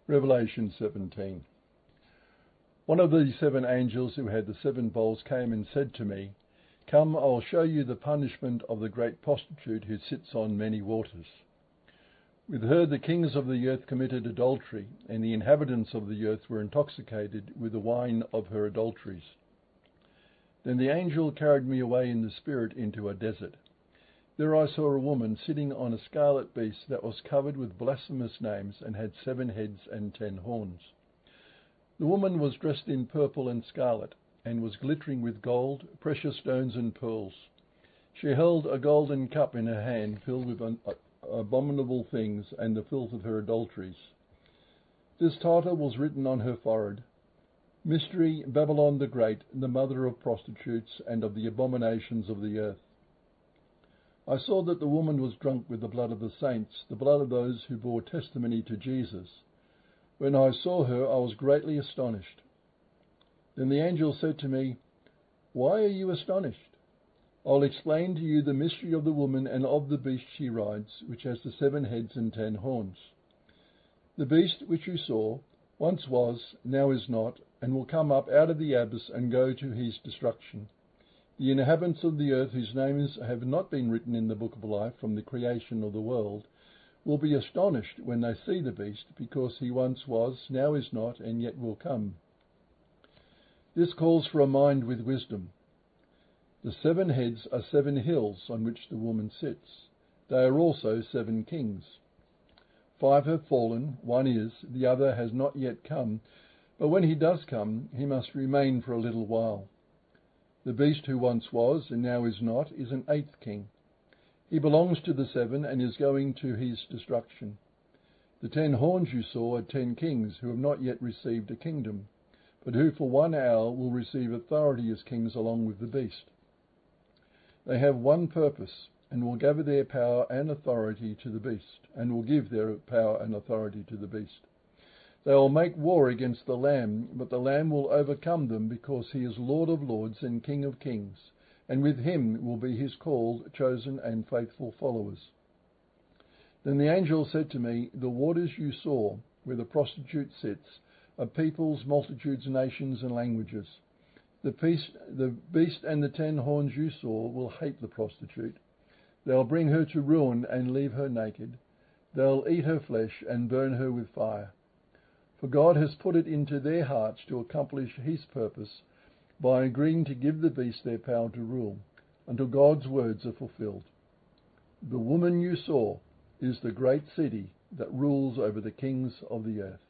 Revelation 17. One of the 7 angels who had the 7 bowls came and said to me, "Come, I'll show you the punishment of the great prostitute who sits on many waters." With her the kings of the earth committed adultery, and the inhabitants of the earth were intoxicated with the wine of her adulteries. Then the angel carried me away in the spirit into a desert. There I saw a woman sitting on a scarlet beast that was covered with blasphemous names and had 7 heads and 10 horns. The woman was dressed in purple and scarlet, and was glittering with gold, precious stones and pearls. She held a golden cup in her hand filled with abominable things and the filth of her adulteries. This title was written on her forehead: Mystery, Babylon the Great, the mother of prostitutes and of the abominations of the earth. I saw that the woman was drunk with the blood of the saints, the blood of those who bore testimony to Jesus. When I saw her, I was greatly astonished. Then the angel said to me, "Why are you astonished? I'll explain to you the mystery of the woman and of the beast she rides, which has the 7 heads and 10 horns. The beast which you saw once was, now is not, and will come up out of the abyss and go to his destruction. The inhabitants of the earth, whose names have not been written in the book of life from the creation of the world, will be astonished when they see the beast, because he once was, now is not, and yet will come." This calls for a mind with wisdom. The 7 heads are 7 hills on which the woman sits. They are also 7 kings. 5 have fallen, 1 is, the other has not yet come, but when he does come, he must remain for a little while. The beast who once was, and now is not, is an 8th king. He belongs to the 7 and is going to his destruction. The 10 horns you saw are 10 kings who have not yet received a kingdom, but who for 1 hour will receive authority as kings along with the beast. They have one purpose, and will gather their power and authority to the beast, and will give their power and authority to the beast. They will make war against the Lamb, but the Lamb will overcome them, because he is Lord of lords and King of kings, and with him will be his called, chosen and faithful followers. Then the angel said to me, "The waters you saw, where the prostitute sits, are peoples, multitudes, nations and languages. The beast and the 10 horns you saw will hate the prostitute. They'll bring her to ruin and leave her naked. They'll eat her flesh and burn her with fire. For God has put it into their hearts to accomplish his purpose by agreeing to give the beast their power to rule, until God's words are fulfilled. The woman you saw is the great city that rules over the kings of the earth."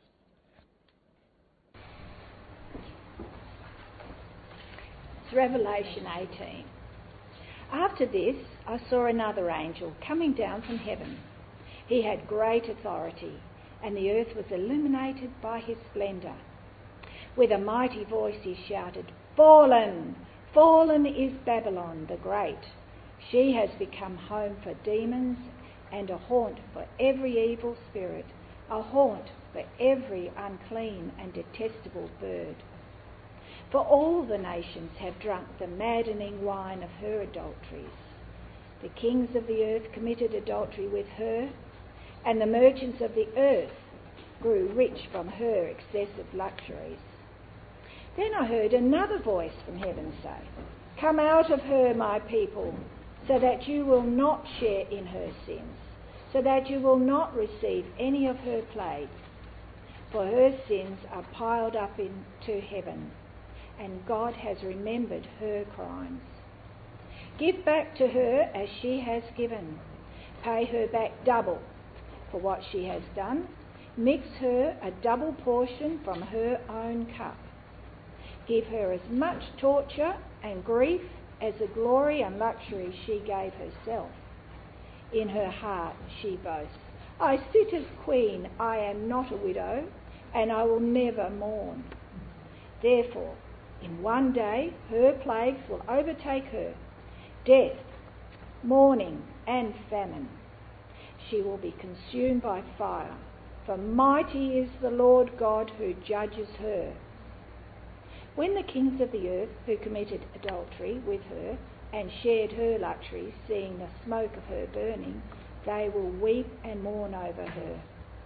It's Revelation 18. After this, I saw another angel coming down from heaven. He had great authority, and the earth was illuminated by his splendour. With a mighty voice he shouted, "Fallen! Fallen is Babylon the Great. She has become home for demons and a haunt for every evil spirit, a haunt for every unclean and detestable bird. For all the nations have drunk the maddening wine of her adulteries. The kings of the earth committed adultery with her, and the merchants of the earth grew rich from her excessive luxuries." Then I heard another voice from heaven say, "Come out of her, my people, so that you will not share in her sins, so that you will not receive any of her plagues. For her sins are piled up into heaven, and God has remembered her crimes. Give back to her as she has given. Pay her back double for what she has done. Mix her a double portion from her own cup. Give her as much torture and grief as the glory and luxury she gave herself. In her heart she boasts, 'I sit as queen, I am not a widow, and I will never mourn.' Therefore, in one day her plagues will overtake her, death, mourning and famine. She will be consumed by fire, for mighty is the Lord God who judges her. When the kings of the earth who committed adultery with her and shared her luxuries, seeing the smoke of her burning, they will weep and mourn over her.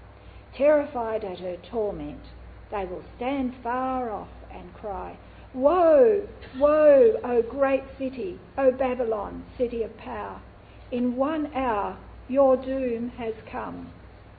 Terrified at her torment, they will stand far off and cry, "Woe, woe, O great city, O Babylon, city of power! In 1 hour your doom has come."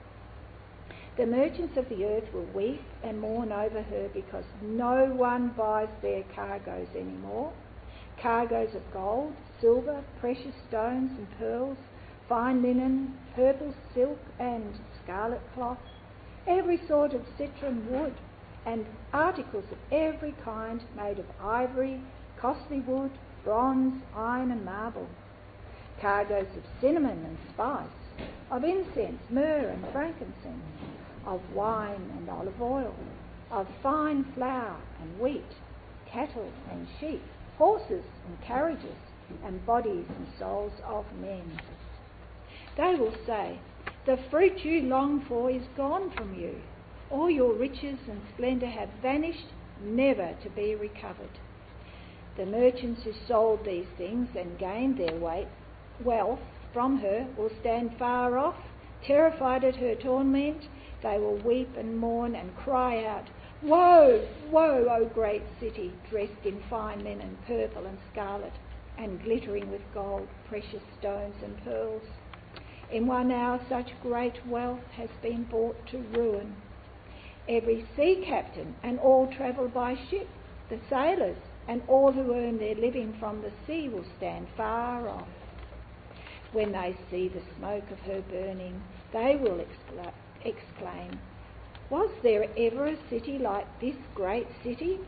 The merchants of the earth will weep and mourn over her because no one buys their cargoes anymore. Cargoes of gold, silver, precious stones and pearls, fine linen, purple silk and scarlet cloth, every sort of citron wood, and articles of every kind made of ivory, costly wood, bronze, iron and marble. Cargoes of cinnamon and spice, of incense, myrrh and frankincense, of wine and olive oil, of fine flour and wheat, cattle and sheep, horses and carriages, and bodies and souls of men. They will say, "The fruit you long for is gone from you. All your riches and splendour have vanished, never to be recovered." The merchants who sold these things and gained their wealth from her will stand far off, terrified at her torment. They will weep and mourn and cry out, "Woe, woe, O great city, dressed in fine linen, purple and scarlet, and glittering with gold, precious stones and pearls. In 1 hour such great wealth has been brought to ruin. Every sea captain and all travel by ship, the sailors and all who earn their living from the sea will stand far off. When they see the smoke of her burning, they will exclaim, 'Was there ever a city like this great city?'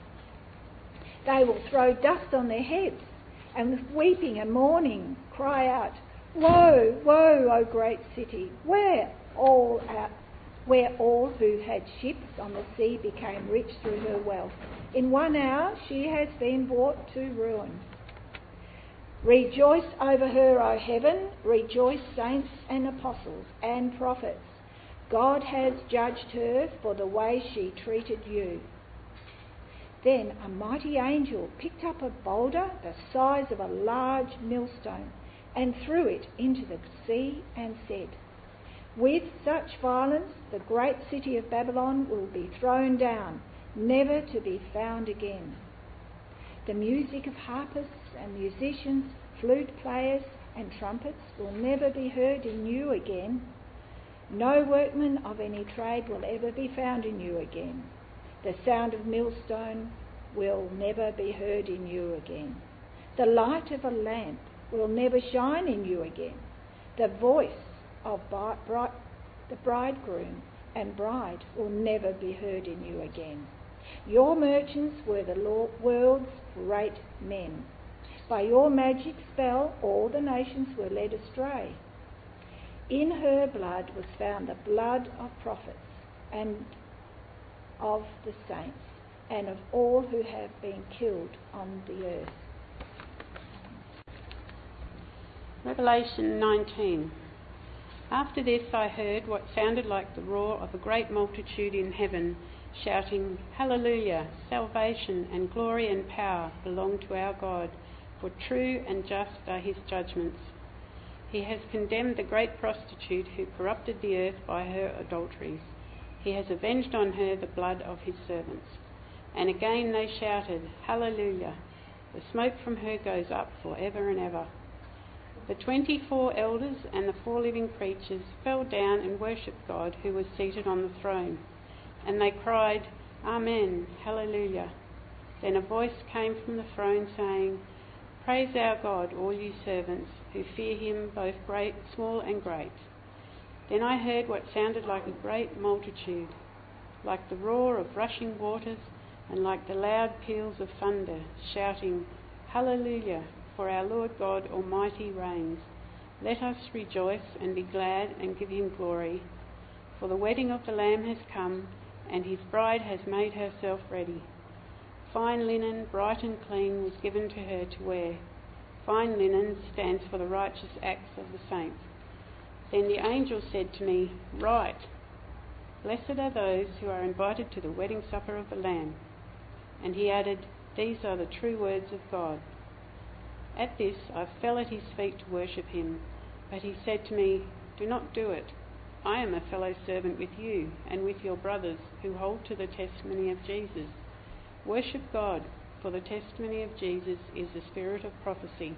They will throw dust on their heads and with weeping and mourning cry out, 'Woe, woe, O great city, where all who had ships on the sea became rich through her wealth. In 1 hour she has been brought to ruin. Rejoice over her, O heaven, rejoice, saints and apostles and prophets. God has judged her for the way she treated you.' Then a mighty angel picked up a boulder the size of a large millstone and threw it into the sea and said, 'With such violence the great city of Babylon will be thrown down, never to be found again. The music of harpists and musicians, flute players and trumpets will never be heard in you again. No workman of any trade will ever be found in you again. The sound of millstone will never be heard in you again. The light of a lamp will never shine in you again. The voice of the bridegroom and bride will never be heard in you again. Your merchants were the world's great men. By your magic spell all the nations were led astray. In her blood was found the blood of prophets and of the saints and of all who have been killed on the earth." Revelation 19. After this I heard what sounded like the roar of a great multitude in heaven, shouting, "Hallelujah! Salvation and glory and power belong to our God, for true and just are his judgments. He has condemned the great prostitute who corrupted the earth by her adulteries. He has avenged on her the blood of his servants." And again they shouted, "Hallelujah! The smoke from her goes up for ever and ever." The 24 elders and the 4 living creatures fell down and worshipped God who was seated on the throne. And they cried, "Amen, Hallelujah." Then a voice came from the throne saying, "Praise our God, all you servants who fear him, both great, small and great." Then I heard what sounded like a great multitude, like the roar of rushing waters and like the loud peals of thunder, shouting, "Hallelujah, for our Lord God Almighty reigns. Let us rejoice and be glad and give him glory. For the wedding of the Lamb has come, and his bride has made herself ready. Fine linen, bright and clean, was given to her to wear. Fine linen stands for the righteous acts of the saints." Then the angel said to me, "Write, blessed are those who are invited to the wedding supper of the Lamb." And he added, "These are the true words of God." At this I fell at his feet to worship him, but he said to me, "Do not do it. I am a fellow servant with you and with your brothers who hold to the testimony of Jesus. Worship God, for the testimony of Jesus is the spirit of prophecy.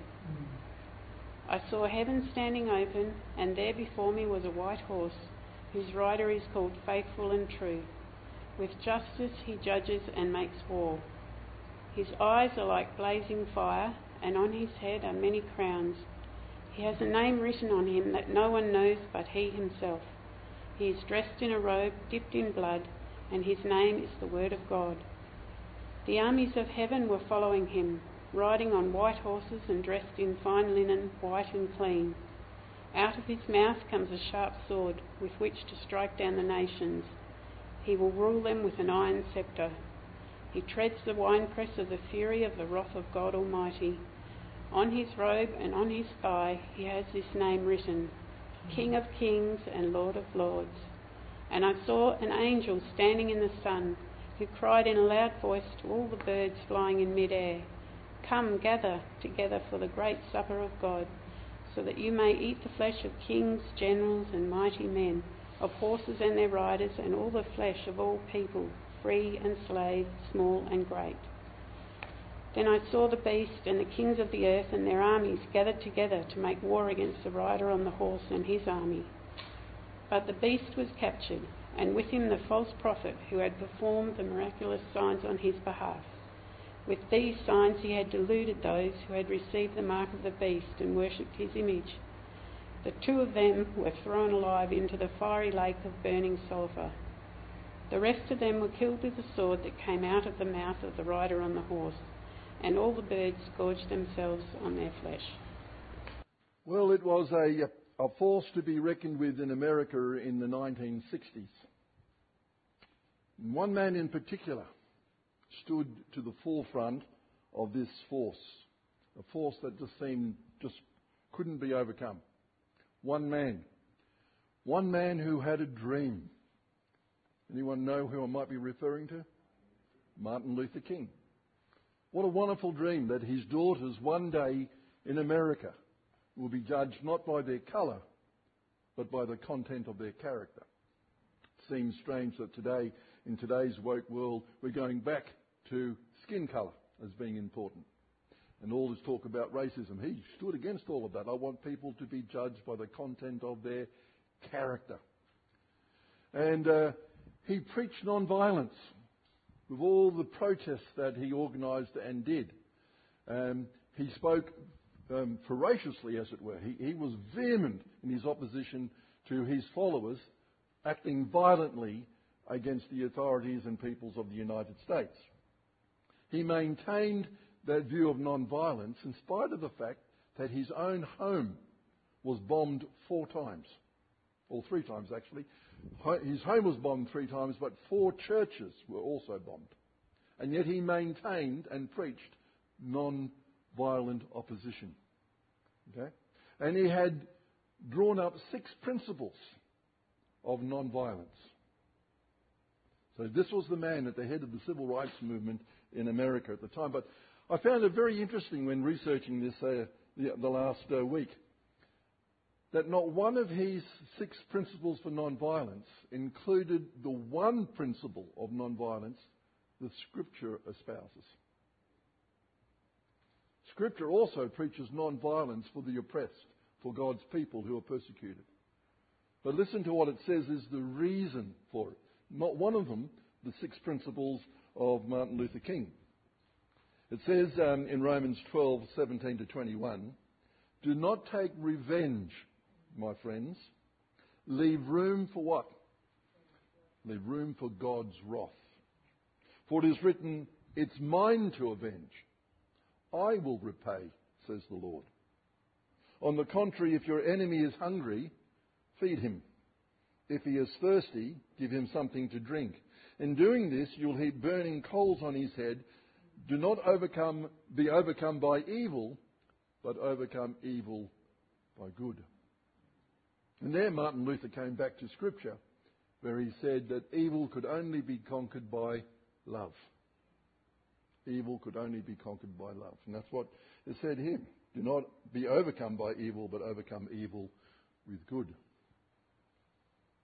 I saw heaven standing open, and there before me was a white horse, whose rider is called Faithful and True. With justice he judges and makes war. His eyes are like blazing fire, and on his head are many crowns. He has a name written on him that no one knows but he himself. He is dressed in a robe dipped in blood, and his name is the Word of God. The armies of heaven were following him, riding on white horses and dressed in fine linen, white and clean. Out of his mouth comes a sharp sword, with which to strike down the nations. He will rule them with an iron sceptre. He treads the winepress of the fury of the wrath of God Almighty. On his robe and on his thigh he has this name written, King of Kings and Lord of Lords. And I saw an angel standing in the sun, who cried in a loud voice to all the birds flying in mid-air, Come, gather together for the great supper of God, so that you may eat the flesh of kings, generals and mighty men, of horses and their riders, and all the flesh of all people, free and slave, small and great. Then I saw the beast and the kings of the earth and their armies gathered together to make war against the rider on the horse and his army. But the beast was captured, and with him the false prophet who had performed the miraculous signs on his behalf. With these signs he had deluded those who had received the mark of the beast and worshipped his image. The two of them were thrown alive into the fiery lake of burning sulphur. The rest of them were killed with the sword that came out of the mouth of the rider on the horse, and all the birds gorged themselves on their flesh. Well, it was a force to be reckoned with in America in the 1960s. One man in particular stood to the forefront of this force, a force that just couldn't be overcome. One man who had a dream. Anyone know who I might be referring to? Martin Luther King. What a wonderful dream that his daughters one day in America will be judged not by their colour, but by the content of their character. It seems strange that today, in today's woke world, we're going back to skin colour as being important. And all this talk about racism, he stood against all of that. I want people to be judged by the content of their character. And he preached non-violence with all the protests that he organised and did. He spoke ferociously, as it were. He was vehement in his opposition to his followers acting violently against the authorities and peoples of the United States. He maintained that view of non-violence in spite of the fact that his own home was bombed 4 times, or 3 times actually. His home was bombed 3 times, but 4 churches were also bombed. And yet he maintained and preached non-violent opposition. Okay? And he had drawn up 6 principles of non-violence. So this was the man at the head of the civil rights movement in America at the time. But I found it very interesting when researching this the last week that not one of his 6 principles for non-violence included the one principle of non-violence that Scripture espouses. Scripture also preaches non-violence for the oppressed, for God's people who are persecuted. But listen to what it says is the reason for it. Not one of them, the 6 principles of Martin Luther King. It says in Romans 12:17 to 21, do not take revenge, my friends. Leave room for what? Leave room for God's wrath. For it is written, it's mine to avenge. I will repay, says the Lord. On the contrary, if your enemy is hungry, feed him. If he is thirsty, give him something to drink. In doing this, you'll heap burning coals on his head. Do not be overcome by evil, but overcome evil by good. And there Martin Luther came back to Scripture, where he said that evil could only be conquered by love. Evil could only be conquered by love. And that's what is said here. Do not be overcome by evil, but overcome evil with good.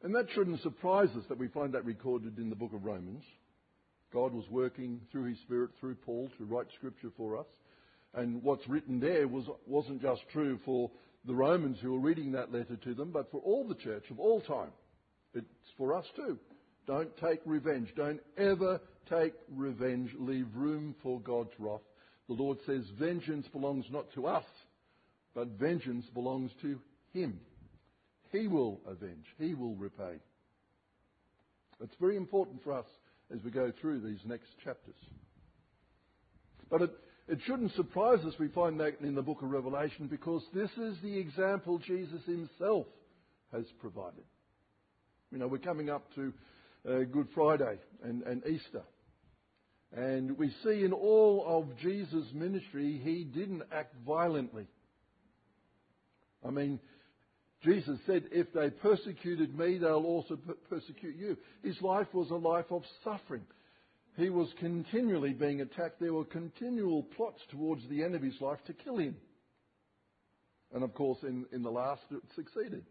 And that shouldn't surprise us that we find that recorded in the book of Romans. God was working through His Spirit, through Paul, to write Scripture for us. And what's written there wasn't just true for the Romans who were reading that letter to them, but for all the church of all time. It's for us too. Don't take revenge. Don't ever take revenge. Leave room for God's wrath. The Lord says vengeance belongs not to us, but vengeance belongs to Him. He will avenge. He will repay. It's very important for us as we go through these next chapters. But it shouldn't surprise us we find that in the book of Revelation, because this is the example Jesus Himself has provided. You know, we're coming up to Good Friday and Easter. And we see in all of Jesus' ministry, He didn't act violently. I mean, Jesus said, if they persecuted me, they'll also persecute you. His life was a life of suffering. He was continually being attacked. There were continual plots towards the end of His life to kill Him. And of course, in the last, it succeeded.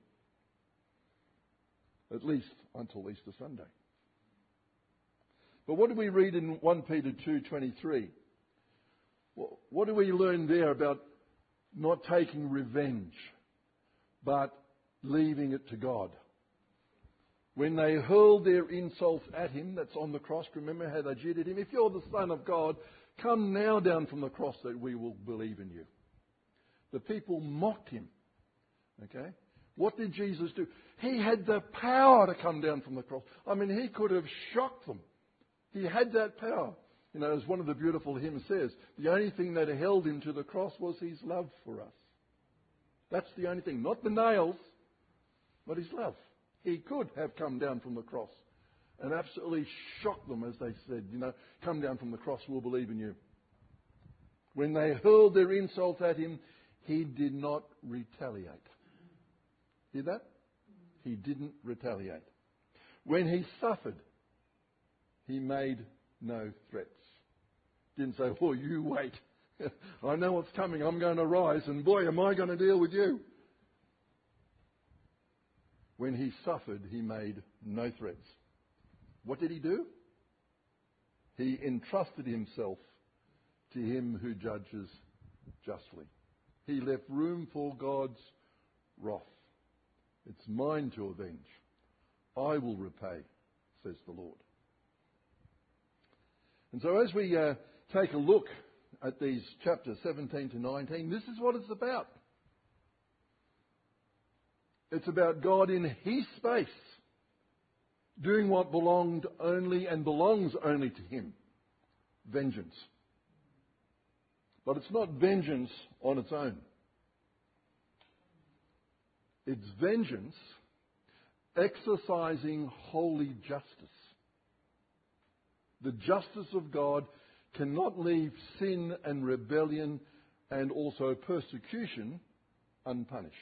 At least until Easter Sunday. But what do we read in 1 Peter 2:23? What do we learn there about not taking revenge, but leaving it to God? When they hurled their insults at Him, that's on the cross, remember how they jeered at Him? If you're the Son of God, come now down from the cross that we will believe in you. The people mocked Him. Okay? What did Jesus do? He had the power to come down from the cross. I mean, He could have shocked them. He had that power. You know, as one of the beautiful hymns says, the only thing that held Him to the cross was His love for us. That's the only thing. Not the nails, but His love. He could have come down from the cross and absolutely shocked them as they said, you know, come down from the cross, we'll believe in you. When they hurled their insult at Him, He did not retaliate. Hear that? He didn't retaliate. When He suffered, He made no threats. Didn't say, oh, you wait. I know what's coming. I'm going to rise, and boy, am I going to deal with you. When He suffered, He made no threats. What did He do? He entrusted Himself to Him who judges justly. He left room for God's wrath. It's mine to avenge. I will repay, says the Lord. And so as we take a look at these chapters 17 to 19, this is what it's about. It's about God in His space, doing what belonged only and belongs only to Him. Vengeance. But it's not vengeance on its own. It's vengeance exercising holy justice. The justice of God cannot leave sin and rebellion and also persecution unpunished.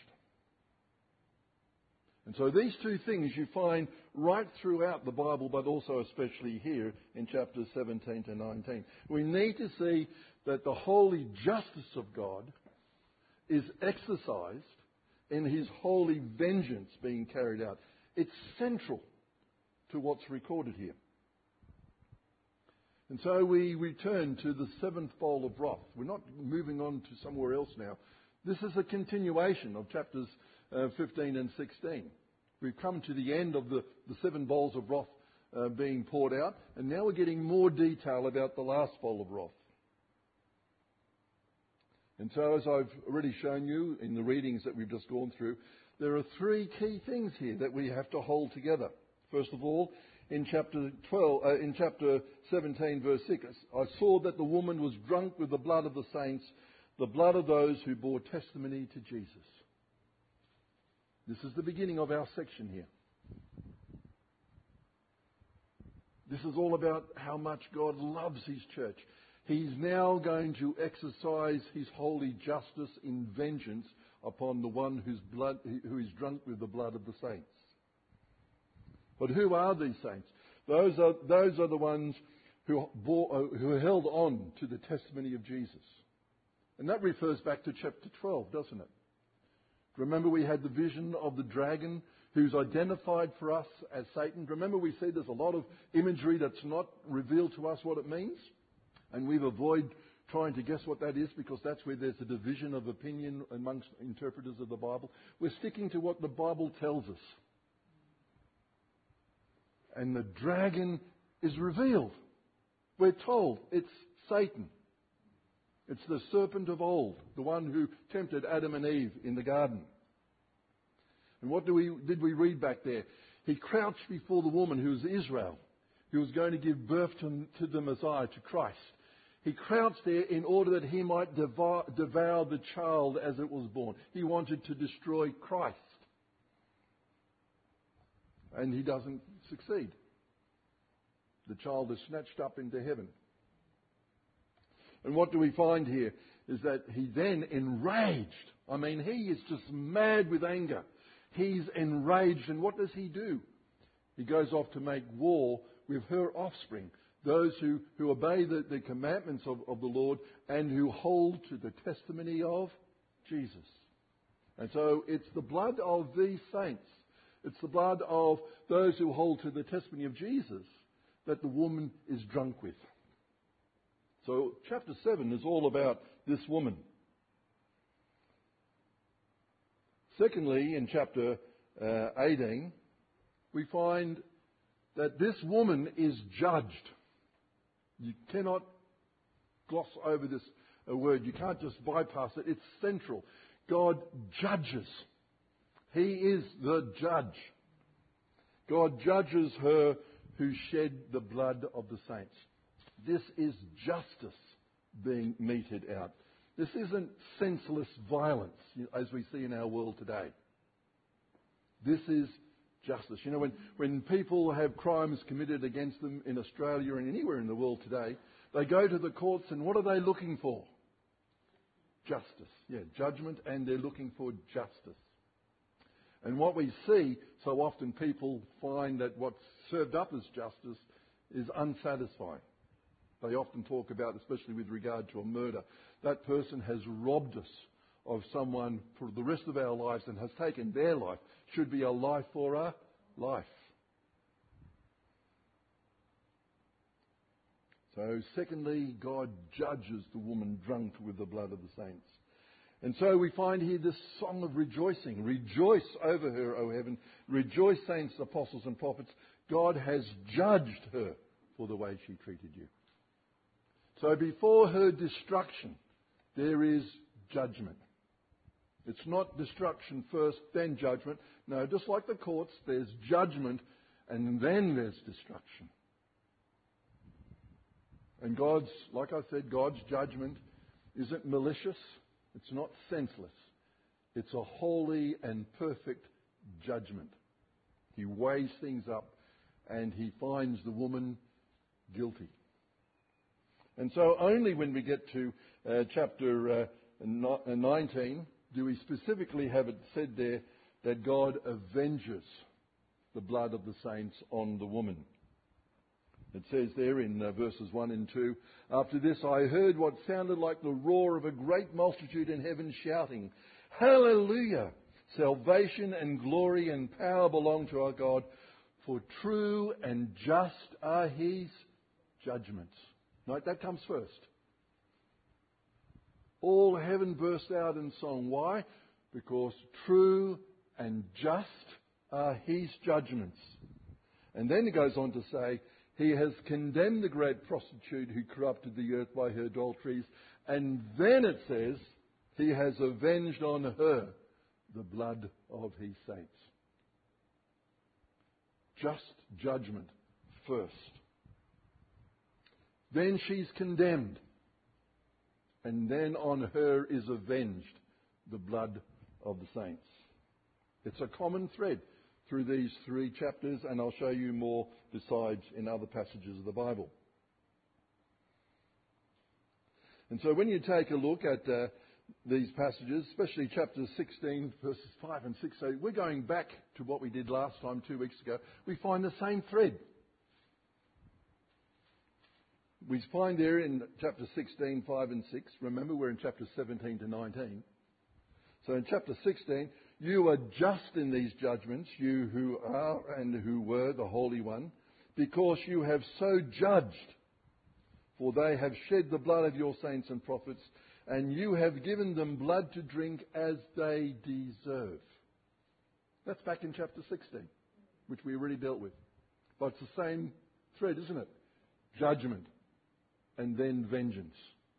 And so these two things you find right throughout the Bible, but also especially here in chapters 17 to 19. We need to see that the holy justice of God is exercised in His holy vengeance being carried out. It's central to what's recorded here. And so we return to the seventh bowl of wrath. We're not moving on to somewhere else now. This is a continuation of chapters 15 and 16. We've come to the end of the 7 bowls of wrath being poured out, and now we're getting more detail about the last bowl of wrath. And so as I've already shown you in the readings that we've just gone through, there are 3 key things here that we have to hold together. First of all, in chapter 17, verse 6, I saw that the woman was drunk with the blood of the saints, the blood of those who bore testimony to Jesus. This is the beginning of our section here. This is all about how much God loves His church. He's now going to exercise His holy justice in vengeance upon the one who is drunk with the blood of the saints. But who are these saints? Those are the ones who held on to the testimony of Jesus. And that refers back to chapter 12, doesn't it? Remember we had the vision of the dragon who's identified for us as Satan. Remember, we see there's a lot of imagery that's not revealed to us what it means, and we've avoided trying to guess what that is because that's where there's a division of opinion amongst interpreters of the Bible. We're sticking to what the Bible tells us. And the dragon is revealed. We're told it's Satan. It's the serpent of old, the one who tempted Adam and Eve in the garden. And what did we read back there? He crouched before the woman who was Israel, who was going to give birth to the Messiah, to Christ. He crouched there in order that he might devour the child as it was born. He wanted to destroy Christ. And he doesn't succeed. The child is snatched up into heaven. And what do we find here is that he then enraged. I mean, he is just mad with anger. He's enraged, and what does he do? He goes off to make war with her offspring, those who obey the commandments of the Lord and who hold to the testimony of Jesus. And so it's the blood of these saints, it's the blood of those who hold to the testimony of Jesus that the woman is drunk with. So chapter 7 is all about this woman. Secondly, in chapter 18, we find that this woman is judged. You cannot gloss over this word. You can't just bypass it. It's central. God judges. He is the judge. God judges her who shed the blood of the saints. This is justice being meted out. This isn't senseless violence, as we see in our world today. This is justice. You know, when people have crimes committed against them in Australia and anywhere in the world today, they go to the courts and what are they looking for? Justice. Yeah, judgment, and they're looking for justice. And what we see, so often people find that what's served up as justice is unsatisfying. They often talk about, especially with regard to a murder, that person has robbed us of someone for the rest of our lives and has taken their life. Should be a life for a life. So secondly, God judges the woman drunk with the blood of the saints. And so we find here this song of rejoicing. Rejoice over her, O heaven. Rejoice, saints, apostles and prophets. God has judged her for the way she treated you. So before her destruction, there is judgment. It's not destruction first, then judgment. No, just like the courts, there's judgment and then there's destruction. And like I said, God's judgment isn't malicious. It's not senseless. It's a holy and perfect judgment. He weighs things up and he finds the woman guilty. And so only when we get to chapter 19 do we specifically have it said there that God avenges the blood of the saints on the woman. It says there in verses 1 and 2, after this I heard what sounded like the roar of a great multitude in heaven shouting, Hallelujah! Salvation and glory and power belong to our God, for true and just are his judgments. Note, that comes first. All heaven burst out in song. Why? Because true and just are his judgments. And then he goes on to say, he has condemned the great prostitute who corrupted the earth by her adulteries. And then it says, he has avenged on her the blood of his saints. Just judgment first. Then she's condemned. And then on her is avenged the blood of the saints. It's a common thread through these 3 chapters, and I'll show you more besides in other passages of the Bible. And so when you take a look at these passages, especially chapter 16, verses 5 and 6, so we're going back to what we did last time 2 weeks ago, we find the same thread. We find there in chapter 16, 5 and 6, remember we're in chapter 17 to 19. So in chapter 16, You are just in these judgments, you who are and who were the Holy One, because you have so judged. For they have shed the blood of your saints and prophets, and you have given them blood to drink as they deserve. That's back in chapter 16, which we already dealt with. But it's the same thread, isn't it? Judgment and then vengeance.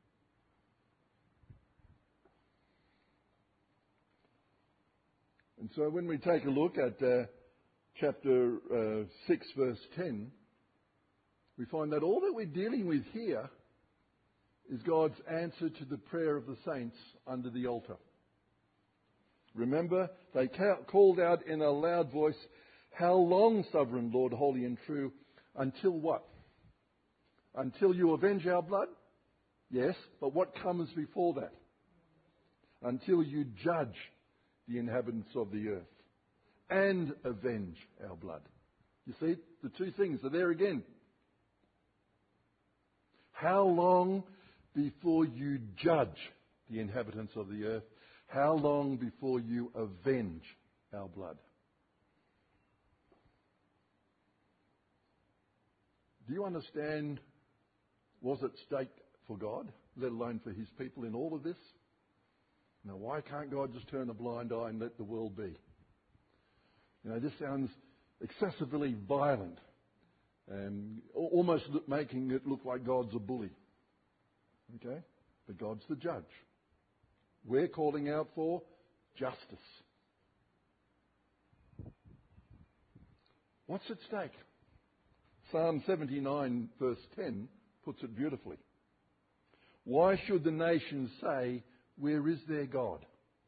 And so when we take a look at chapter 6, verse 10, we find that all that we're dealing with here is God's answer to the prayer of the saints under the altar. Remember, they called out in a loud voice, "How long, sovereign Lord, holy and true, until what? Until you avenge our blood?" Yes, but what comes before that? Until you judge the inhabitants of the earth and avenge our blood. You see, the two things are there again. How long before you judge the inhabitants of the earth? How long before you avenge our blood? Do you understand what's at stake for God, let alone for his people in all of this? Now, why can't God just turn a blind eye and let the world be? This sounds excessively violent, almost making it look like God's a bully. Okay? But God's the judge. We're calling out for justice. What's at stake? Psalm 79, verse 10, puts it beautifully. Why should the nations say, "Where is their God?"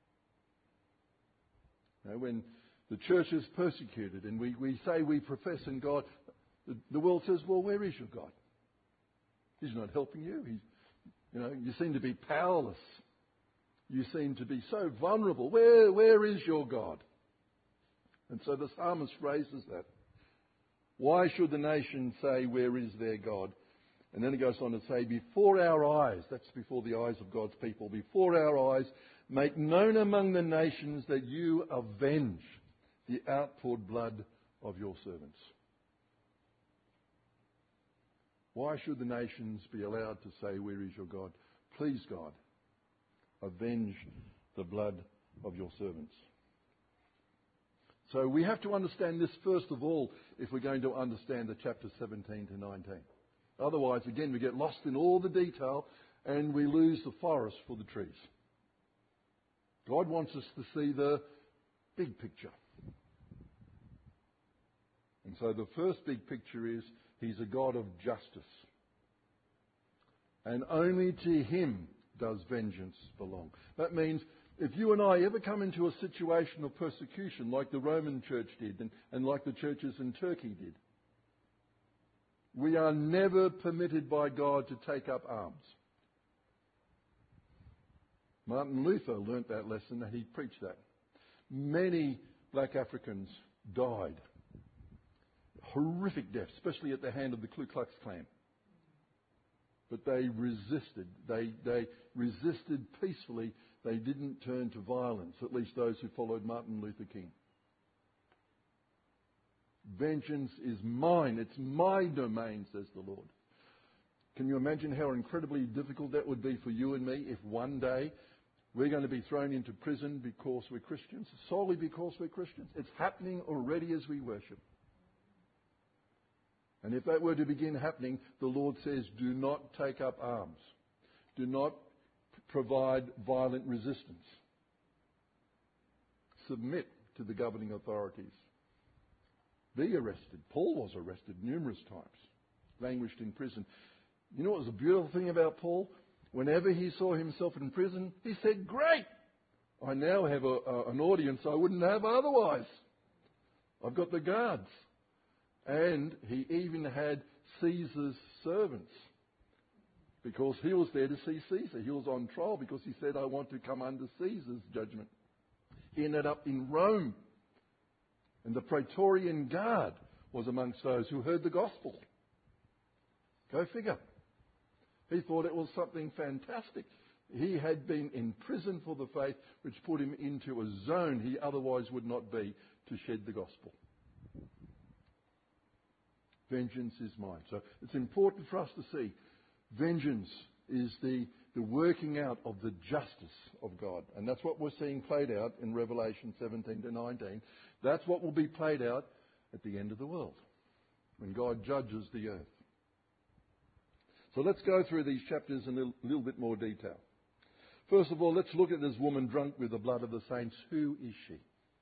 When the church is persecuted and we say we profess in God, the world says, "Well, where is your God? He's not helping you. You seem to be powerless. You seem to be so vulnerable. Where is your God?" And so the psalmist raises that. Why should the nation say, "Where is their God?" And then he goes on to say, "Before our eyes," that's before the eyes of God's people, "before our eyes, make known among the nations that you avenge the outpoured blood of your servants." Why should the nations be allowed to say, "Where is your God?" Please, God, avenge the blood of your servants. So we have to understand this first of all if we're going to understand the chapter 17 to 19. Otherwise, again, we get lost in all the detail and we lose the forest for the trees. God wants us to see the big picture. And so the first big picture is He's a God of justice. And only to Him does vengeance belong. That means if you and I ever come into a situation of persecution like the Roman church did and like the churches in Turkey did, we are never permitted by God to take up arms. Martin Luther learnt that lesson and he preached that. Many black Africans died. Horrific deaths, especially at the hand of the Ku Klux Klan. But they resisted. They resisted peacefully. They didn't turn to violence, at least those who followed Martin Luther King. Vengeance is mine. It's my domain, says the Lord. Can you imagine how incredibly difficult that would be for you and me if one day we're going to be thrown into prison because we're Christians, solely because we're Christians? It's happening already as we worship. And if that were to begin happening, the Lord says, do not take up arms. Do not provide violent resistance. Submit to the governing authorities. Be arrested. Paul was arrested numerous times, languished in prison. You know what was the beautiful thing about Paul? Whenever he saw himself in prison, he said, "Great! I now have an audience I wouldn't have otherwise. I've got the guards." And he even had Caesar's servants because he was there to see Caesar. He was on trial because he said, "I want to come under Caesar's judgment." He ended up in Rome. And the Praetorian Guard was amongst those who heard the gospel. Go figure. He thought it was something fantastic. He had been in prison for the faith, which put him into a zone he otherwise would not be to shed the gospel. Vengeance is mine. So it's important for us to see vengeance is the working out of the justice of God. And that's what we're seeing played out in Revelation 17 to 19. That's what will be played out at the end of the world, when God judges the earth. So let's go through these chapters in a little bit more detail. First of all, let's look at this woman drunk with the blood of the saints. Who is she?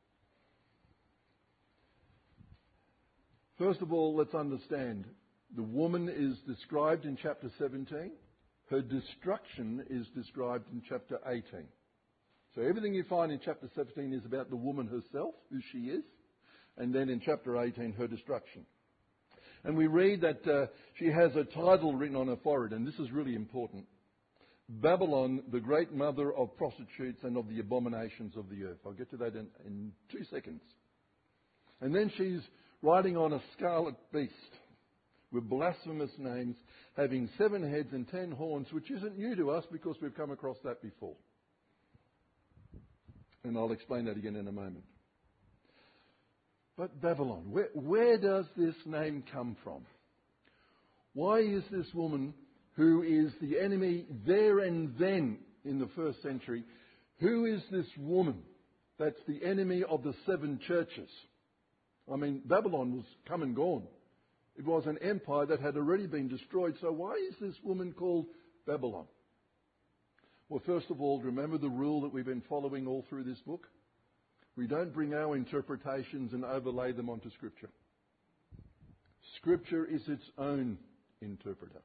First of all, let's understand the woman is described in chapter 17. Her destruction is described in chapter 18. So everything you find in chapter 17 is about the woman herself, who she is, and then in chapter 18, her destruction. And we read that she has a title written on her forehead, and this is really important. Babylon, the great mother of prostitutes and of the abominations of the earth. I'll get to that in 2 seconds. And then she's riding on a scarlet beast with blasphemous names, having 7 heads and 10 horns, which isn't new to us because we've come across that before. And I'll explain that again in a moment. But Babylon, where does this name come from? Why is this woman, who is the enemy there and then in the first century, who is this woman that's the enemy of the 7 churches? I mean, Babylon was come and gone. It was an empire that had already been destroyed. So why is this woman called Babylon? Well, first of all, remember the rule that we've been following all through this book? We don't bring our interpretations and overlay them onto Scripture. Scripture is its own interpreter.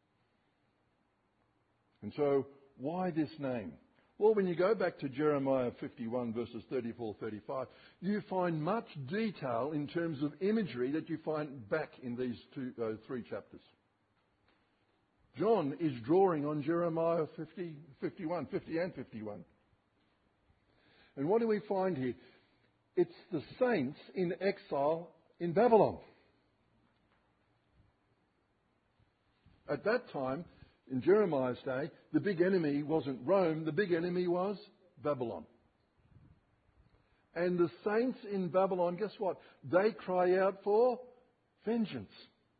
And so, why this name? Well, when you go back to Jeremiah 51 verses 34-35, you find much detail in terms of imagery that you find back in these 3 chapters. John is drawing on Jeremiah 50 and 51. And what do we find here? It's the saints in exile in Babylon. At that time, in Jeremiah's day, the big enemy wasn't Rome, the big enemy was Babylon. And the saints in Babylon, guess what? They cry out for vengeance.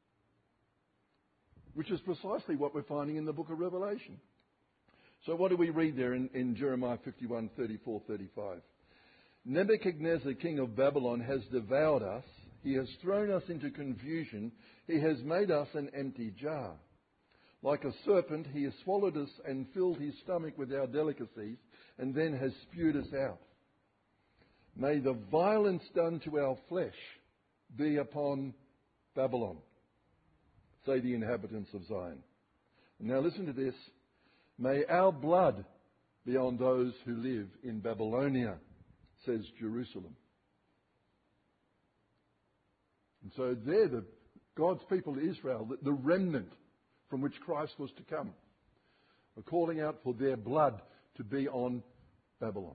Which is precisely what we're finding in the book of Revelation. So what do we read there in Jeremiah 51, 34, 35? Nebuchadnezzar, king of Babylon, has devoured us. He has thrown us into confusion. He has made us an empty jar. Like a serpent, he has swallowed us and filled his stomach with our delicacies, and then has spewed us out. May the violence done to our flesh be upon Babylon, say the inhabitants of Zion. Now listen to this. May our blood be on those who live in Babylonia, says Jerusalem. And so they're God's people, Israel, the remnant from which Christ was to come, are calling out for their blood to be on Babylon.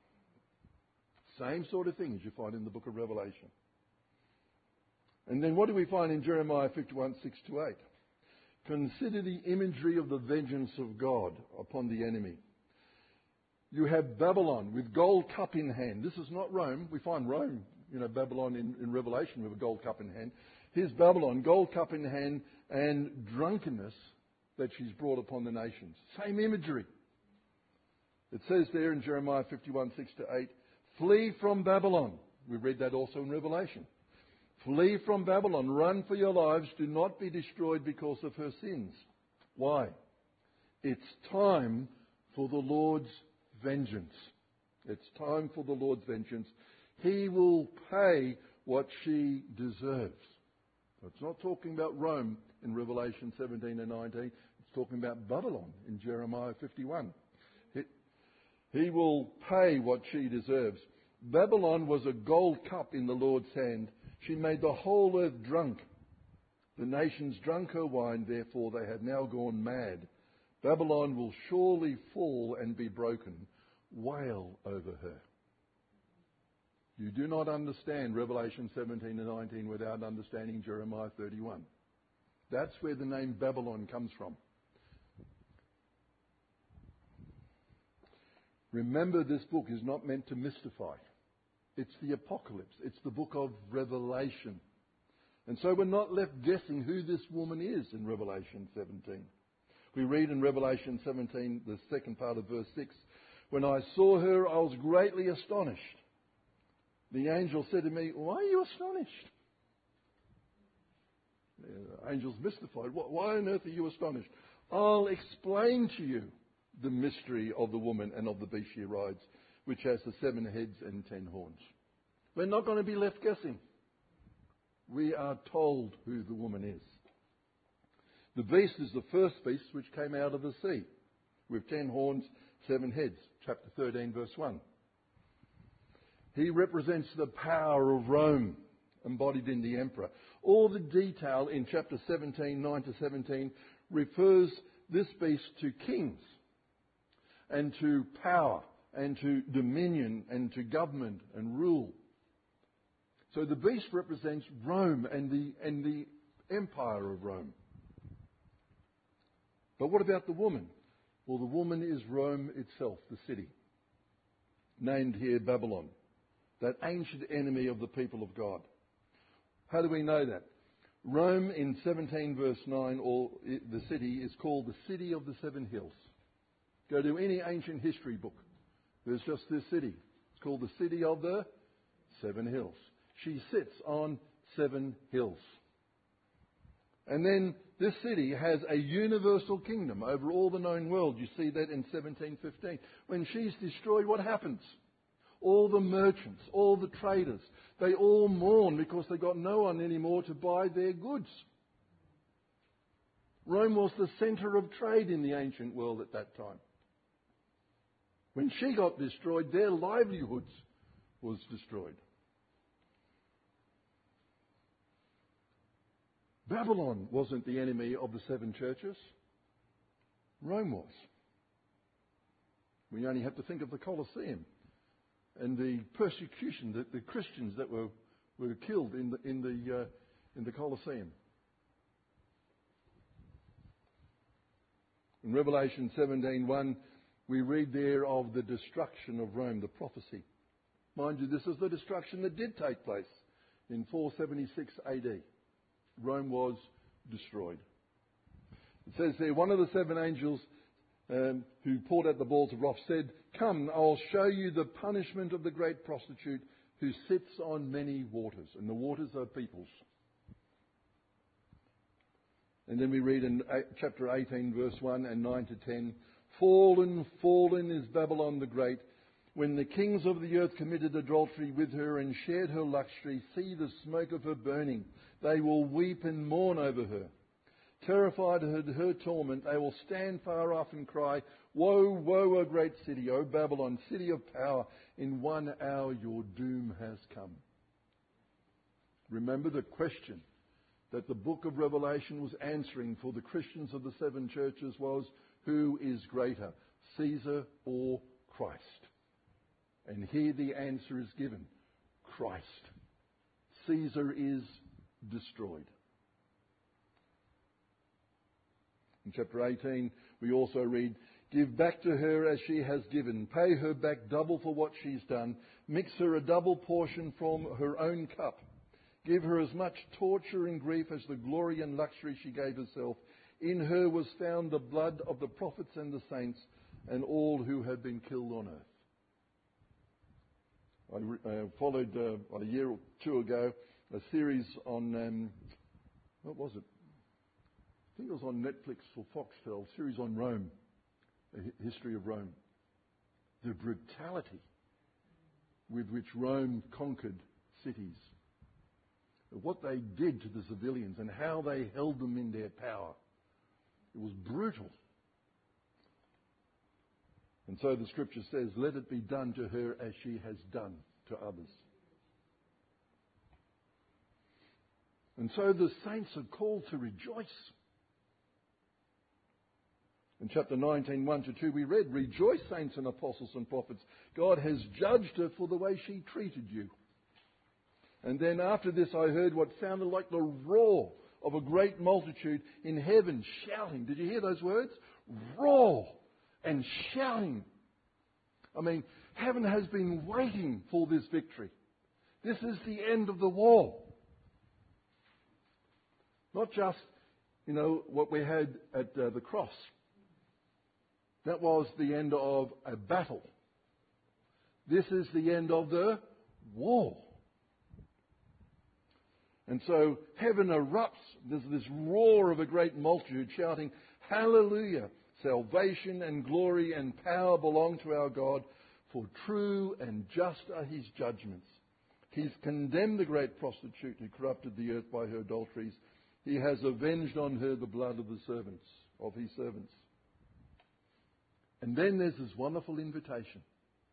Same sort of thing as you find in the book of Revelation. And then what do we find in Jeremiah 51, 6-8? Consider the imagery of the vengeance of God upon the enemy. You have Babylon with gold cup in hand. This is not Rome. We find Rome, Babylon in Revelation with a gold cup in hand. Here's Babylon, gold cup in hand, and drunkenness that she's brought upon the nations. Same imagery. It says there in Jeremiah 51, 6-8, flee from Babylon. We read that also in Revelation. Flee from Babylon. Run for your lives. Do not be destroyed because of her sins. Why? It's time for the Lord's vengeance. It's time for the Lord's vengeance. He will pay what she deserves. It's not talking about Rome in Revelation 17 and 19. It's talking about Babylon in Jeremiah 51. He will pay what she deserves. Babylon was a gold cup in the Lord's hand. She made the whole earth drunk. The nations drank her wine, therefore they have now gone mad. Babylon will surely fall and be broken. Wail over her. You do not understand Revelation 17 and 19 without understanding Jeremiah 31. That's where the name Babylon comes from. Remember, this book is not meant to mystify. It's the apocalypse. It's the book of Revelation. And so we're not left guessing who this woman is in Revelation 17. We read in Revelation 17, the second part of verse 6, "When I saw her, I was greatly astonished. The angel said to me, 'Why are you astonished?'" The angel's mystified. "Why on earth are you astonished?" "I'll explain to you the mystery of the woman and of the beast she rides, which has the 7 heads and 10 horns." We're not going to be left guessing. We are told who the woman is. The beast is the first beast which came out of the sea, with 10 horns, 7 heads, chapter 13, verse 1. He represents the power of Rome, embodied in the emperor. All the detail in chapter 17, 9 to 17, refers this beast to kings, and to power, and to dominion, and to government and rule. So the beast represents Rome and the empire of Rome. But what about the woman? Well, the woman is Rome itself, the city, named here Babylon, that ancient enemy of the people of God. How do we know that? Rome in 17 verse 9, or the city, is called the City of the 7 Hills. Go to any ancient history book. There's just this city. It's called the City of the 7 Hills. She sits on 7 hills. And then this city has a universal kingdom over all the known world. You see that in 1715. When she's destroyed, what happens? All the merchants, all the traders, they all mourn because they've got no one anymore to buy their goods. Rome was the centre of trade in the ancient world at that time. When she got destroyed, their livelihoods was destroyed. Babylon wasn't the enemy of the 7 churches. Rome was. We only have to think of the Colosseum and the persecution that the Christians that were killed in the Colosseum. In Revelation 17:1, we read there of the destruction of Rome, the prophecy. Mind you, this is the destruction that did take place in 476 AD. Rome was destroyed. It says there, one of the 7 angels who poured out the balls of wrath said, "Come, I'll show you the punishment of the great prostitute who sits on many waters." And the waters are peoples. And then we read in chapter 18, verse 1 and 9 to 10, "Fallen, fallen is Babylon the Great. When the kings of the earth committed adultery with her and shared her luxury, see the smoke of her burning. They will weep and mourn over her. Terrified at her torment, they will stand far off and cry, 'Woe, woe, O great city, O Babylon, city of power! In 1 hour your doom has come.'" Remember the question that the book of Revelation was answering for the Christians of the 7 churches was, who is greater, Caesar or Christ? And here the answer is given. Christ. Caesar is destroyed. In chapter 18, we also read, "Give back to her as she has given. Pay her back double for what she's done. Mix her a double portion from her own cup. Give her as much torture and grief as the glory and luxury she gave herself. In her was found the blood of the prophets and the saints and all who have been killed on earth." I followed a year or 2 ago a series on, what was it? I think it was on Netflix or Foxtel, a series on Rome, a history of Rome. The brutality with which Rome conquered cities. What they did to the civilians and how they held them in their power. It was brutal. And so the scripture says, "Let it be done to her as she has done to others." And so the saints are called to rejoice. In chapter 19, 1 to 2, we read, "Rejoice, saints and apostles and prophets. God has judged her for the way she treated you." And then after this I heard what sounded like the roar of a great multitude in heaven shouting. Did you hear those words? Roar and shouting. I mean, heaven has been waiting for this victory. This is the end of the war. Not just, what we had at the cross. That was the end of a battle. This is the end of the war. And so heaven erupts. There's this roar of a great multitude shouting, "Hallelujah! Salvation and glory and power belong to our God, for true and just are his judgments. He's condemned the great prostitute who corrupted the earth by her adulteries. He has avenged on her the blood of his servants. And then there's this wonderful invitation.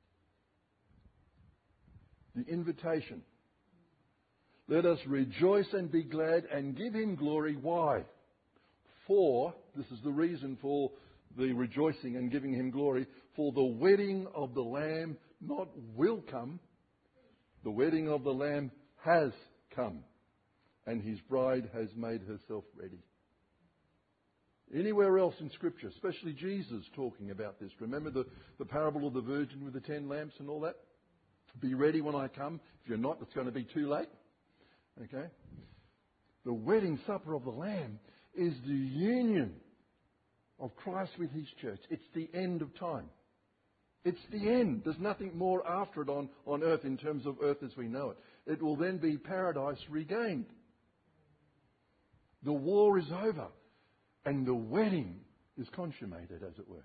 The invitation. Let us rejoice and be glad and give him glory. Why? For, this is the reason for the rejoicing and giving him glory, for the wedding of the Lamb not will come, the wedding of the Lamb has come, and his bride has made herself ready. Anywhere else in Scripture, especially Jesus talking about this. Remember the parable of the virgin with the 10 lamps and all that? Be ready when I come. If you're not, it's going to be too late. Okay? The wedding supper of the Lamb is the union of Christ with his church. It's the end of time. It's the end. There's nothing more after it on earth in terms of earth as we know it. It will then be paradise regained. The war is over and the wedding is consummated, as it were.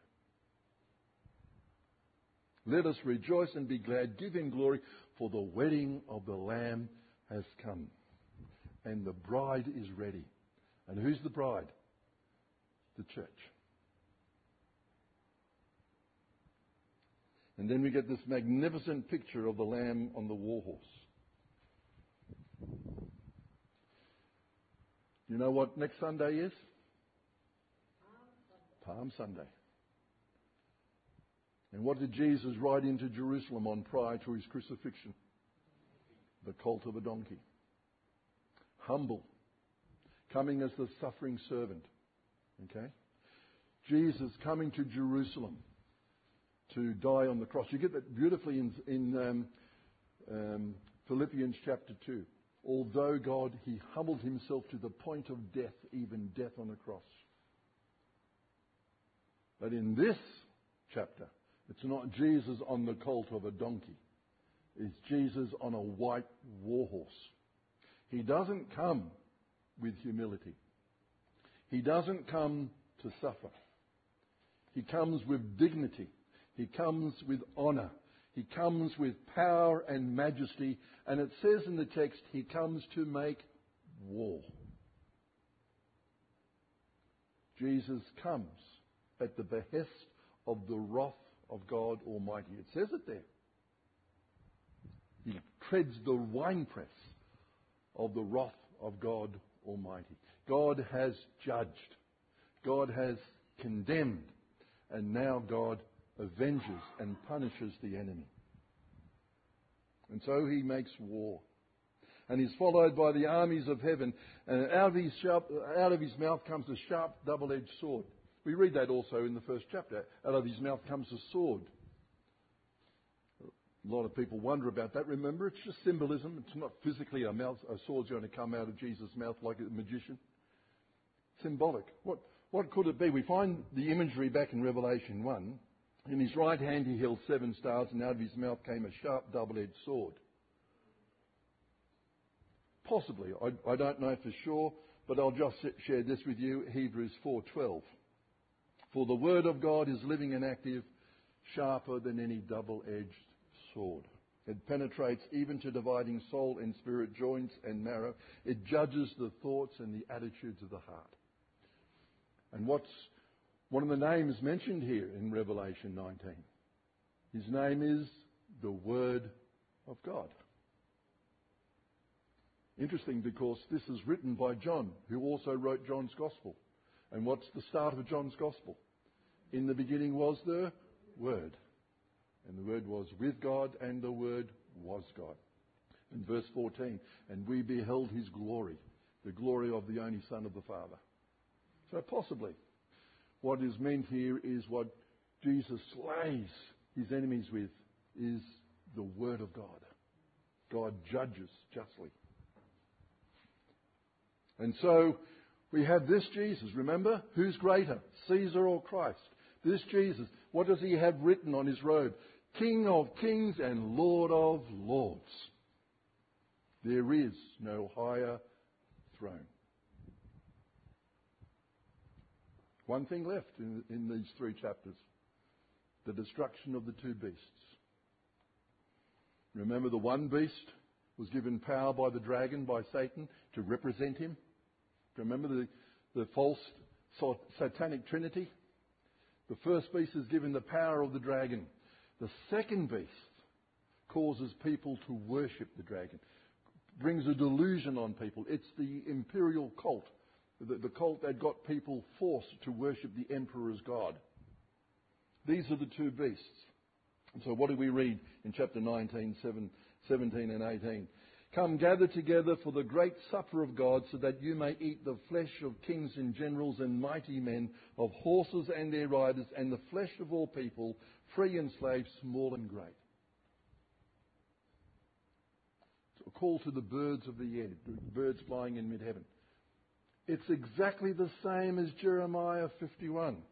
Let us rejoice and be glad, give him glory, for the wedding of the Lamb has come. And the bride is ready. And who's the bride? The church. And then we get this magnificent picture of the Lamb on the war horse. You know what next Sunday is? Palm Sunday. And what did Jesus ride into Jerusalem on prior to his crucifixion? The colt of a donkey. Humble. Coming as the suffering servant. Okay? Jesus coming to Jerusalem to die on the cross. You get that beautifully in Philippians chapter 2. Although God, he humbled himself to the point of death, even death on the cross. But in this chapter, it's not Jesus on the colt of a donkey. It's Jesus on a white war horse. He doesn't come with humility. He doesn't come to suffer. He comes with dignity. He comes with honour. He comes with power and majesty. And it says in the text, he comes to make war. Jesus comes at the behest of the wrath of God Almighty. It says it there. He treads the winepress of the wrath of God Almighty. God has judged. God has condemned. And now God avenges and punishes the enemy. And so he makes war. And he's followed by the armies of heaven. And out of his mouth comes a sharp double-edged sword. We read that also in the first chapter. Out of his mouth comes a sword. A lot of people wonder about that. Remember, it's just symbolism. It's not physically a sword's going to come out of Jesus' mouth like a magician. Symbolic. What could it be? We find the imagery back in Revelation 1. In his right hand he held 7 stars, and out of his mouth came a sharp double-edged sword. Possibly. I don't know for sure, but I'll just share this with you. Hebrews 4:12. For the word of God is living and active, sharper than any double-edged sword. It penetrates even to dividing soul and spirit, joints and marrow. It judges the thoughts and the attitudes of the heart. And what's one of the names mentioned here in Revelation 19? His name is the Word of God. Interesting, because this is written by John, who also wrote John's Gospel. And what's the start of John's Gospel? In the beginning was the Word. And the Word was with God, and the Word was God. In verse 14, and we beheld his glory, the glory of the only Son of the Father. So possibly, what is meant here is what Jesus slays his enemies with is the Word of God. God judges justly. And so we have this Jesus, remember? Who's greater, Caesar or Christ? This Jesus, what does he have written on his robe? King of kings and Lord of lords. There is no higher throne. One thing left in these 3 chapters. The destruction of the 2 beasts. Remember, the one beast was given power by the dragon, by Satan, to represent him. Remember the false satanic trinity? The first beast is given the power of the dragon. The second beast causes people to worship the dragon. Brings a delusion on people. It's the imperial cult. The cult that got people forced to worship the emperor as God. These are the 2 beasts. And so what do we read in chapter 19, 17 and 18? Come, gather together for the great supper of God, so that you may eat the flesh of kings and generals and mighty men, of horses and their riders, and the flesh of all people, free and slave, small and great. It's a call to the birds of the air, the birds flying in mid-heaven. It's exactly the same as Jeremiah 51.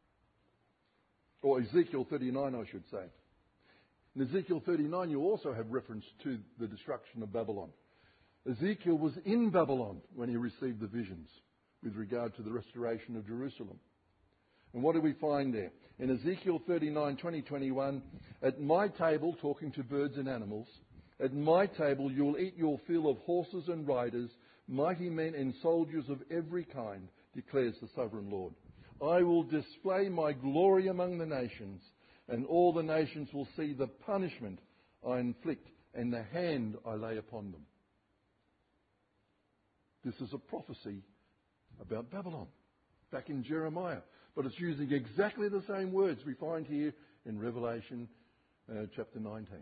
Or Ezekiel 39, I should say. In Ezekiel 39, you also have reference to the destruction of Babylon. Ezekiel was in Babylon when he received the visions with regard to the restoration of Jerusalem. And what do we find there? In Ezekiel 39, 20, 21, at my table, talking to birds and animals, at my table you will eat your fill of horses and riders, mighty men and soldiers of every kind, declares the sovereign Lord. I will display my glory among the nations, and all the nations will see the punishment I inflict and the hand I lay upon them. This is a prophecy about Babylon, back in Jeremiah. But it's using exactly the same words we find here in Revelation chapter 19.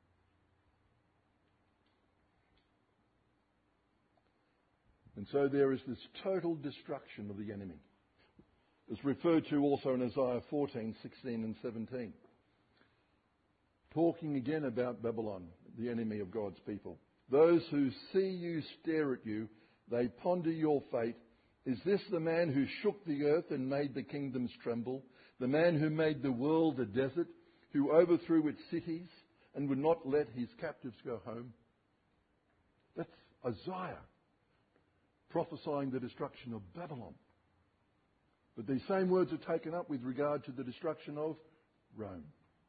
And so there is this total destruction of the enemy. It's referred to also in Isaiah 14, 16 and 17. Talking again about Babylon, the enemy of God's people. Those who see you stare at you, they ponder your fate. Is this the man who shook the earth and made the kingdoms tremble? The man who made the world a desert, who overthrew its cities and would not let his captives go home? That's Isaiah prophesying the destruction of Babylon. But these same words are taken up with regard to the destruction of Rome.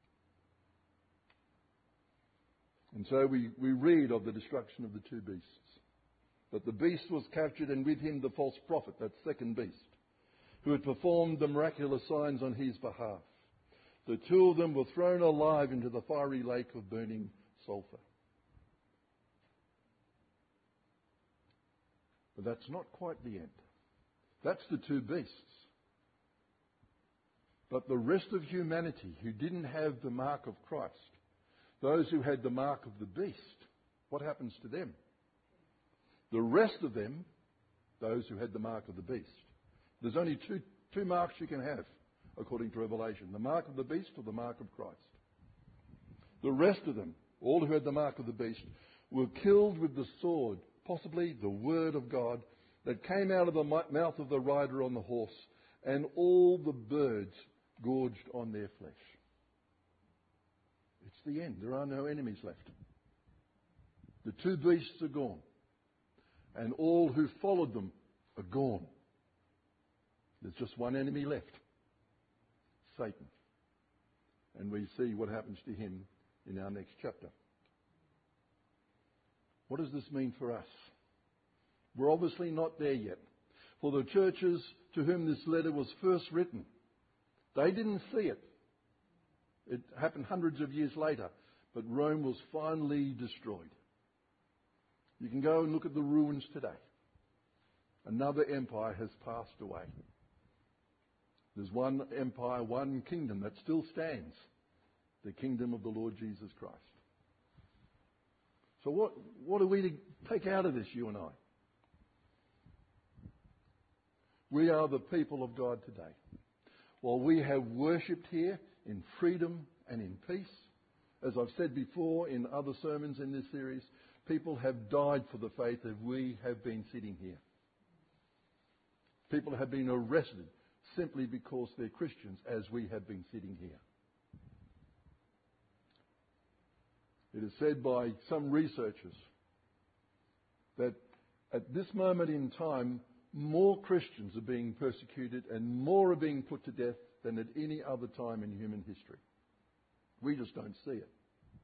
And so we read of the destruction of the 2 beasts. That the beast was captured, and with him the false prophet, that second beast, who had performed the miraculous signs on his behalf. The 2 of them were thrown alive into the fiery lake of burning sulphur. But that's not quite the end. That's the 2 beasts. But the rest of humanity who didn't have the mark of Christ, those who had the mark of the beast, what happens to them? The rest of them, those who had the mark of the beast, there's only two marks you can have, according to Revelation, the mark of the beast or the mark of Christ. The rest of them, all who had the mark of the beast, were killed with the sword, possibly the word of God, that came out of the mouth of the rider on the horse, and all the birds gorged on their flesh. It's the end. There are no enemies left. The 2 beasts are gone. And all who followed them are gone. There's just one enemy left. Satan. And we see what happens to him in our next chapter. What does this mean for us? We're obviously not there yet. For the churches to whom this letter was first written, they didn't see it. It happened hundreds of years later, but Rome was finally destroyed. You can go and look at the ruins today. Another empire has passed away. There's one empire, one kingdom that still stands, the kingdom of the Lord Jesus Christ. So what are we to take out of this, you and I? We are the people of God today. While we have worshipped here in freedom and in peace. As I've said before in other sermons in this series, people have died for the faith as we have been sitting here. People have been arrested simply because they're Christians as we have been sitting here. It is said by some researchers that at this moment in time, more Christians are being persecuted and more are being put to death than at any other time in human history. We just don't see it.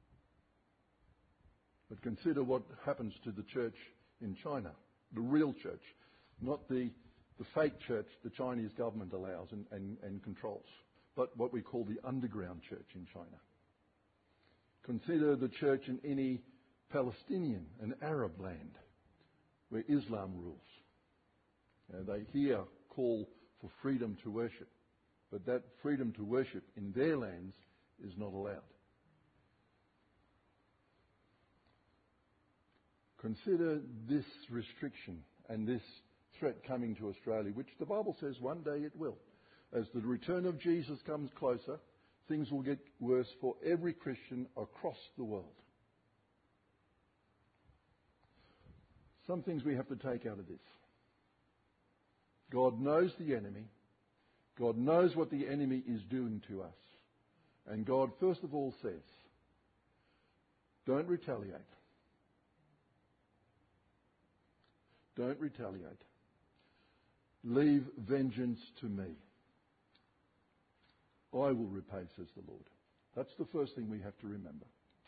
But consider what happens to the church in China, the real church, not the fake church the Chinese government allows and controls, but what we call the underground church in China. Consider the church in any Palestinian and Arab land where Islam rules. They here call for freedom to worship, but that freedom to worship in their lands is not allowed. Consider this restriction and this threat coming to Australia, which the Bible says one day it will. As the return of Jesus comes closer, things will get worse for every Christian across the world. Some things we have to take out of this. God knows the enemy. God knows what the enemy is doing to us. And God, first of all, says, don't retaliate. Don't retaliate. Leave vengeance to me. I will repay, says the Lord. That's the first thing we have to remember.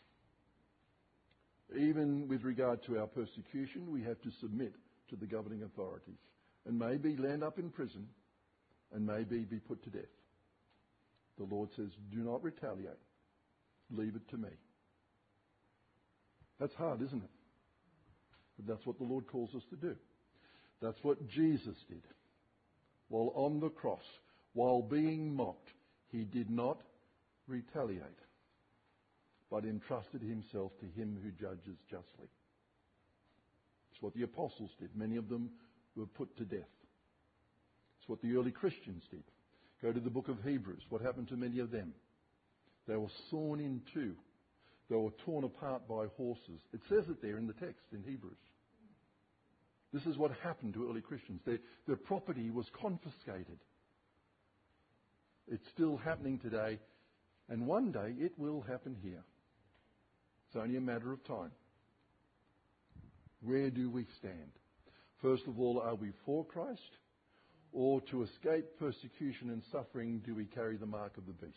Even with regard to our persecution, we have to submit to the governing authorities and maybe land up in prison and maybe be put to death. The Lord says, do not retaliate. Leave it to me. That's hard, isn't it? But that's what the Lord calls us to do. That's what Jesus did. While on the cross, while being mocked, he did not retaliate, but entrusted himself to him who judges justly. It's what the apostles did. Many of them were put to death. It's what the early Christians did. Go to the book of Hebrews. What happened to many of them? They were sawn in two. They were torn apart by horses. It says it there in the text in Hebrews. This is what happened to early Christians. Their property was confiscated. It's still happening today, and one day it will happen here. It's only a matter of time. Where do we stand? First of all, are we for Christ? Or to escape persecution and suffering, do we carry the mark of the beast?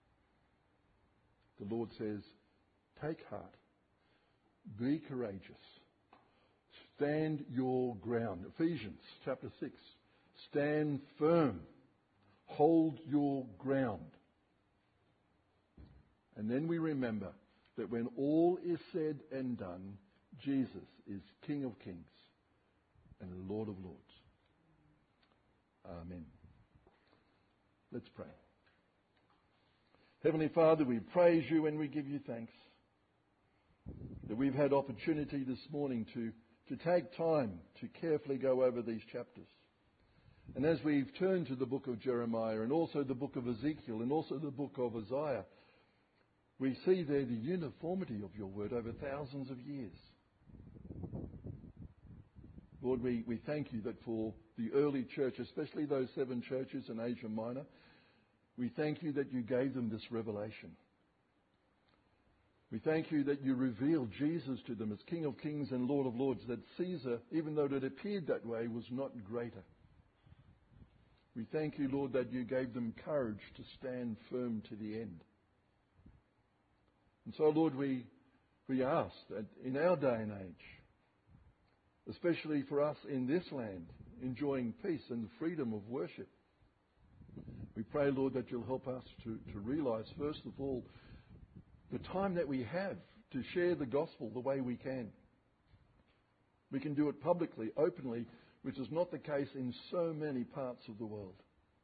The Lord says, take heart. Be courageous. Stand your ground. Ephesians chapter 6. Stand firm. Hold your ground. And then we remember that when all is said and done, Jesus is King of Kings and Lord of Lords. Amen. Let's pray. Heavenly Father, we praise you and we give you thanks that we've had opportunity this morning to take time to carefully go over these chapters. And as we've turned to the book of Jeremiah and also the book of Ezekiel and also the book of Isaiah, we see there the uniformity of your word over thousands of years. Lord, we thank you that for the early church, especially those 7 churches in Asia Minor, we thank you that you gave them this revelation. We thank you that you revealed Jesus to them as King of Kings and Lord of Lords, that Caesar, even though it appeared that way, was not greater. We thank you, Lord, that you gave them courage to stand firm to the end. And so, Lord, we ask that in our day and age, especially for us in this land, enjoying peace and the freedom of worship, we pray, Lord, that you'll help us to realise, first of all, the time that we have to share the gospel the way we can. We can do it publicly, openly, which is not the case in so many parts of the world.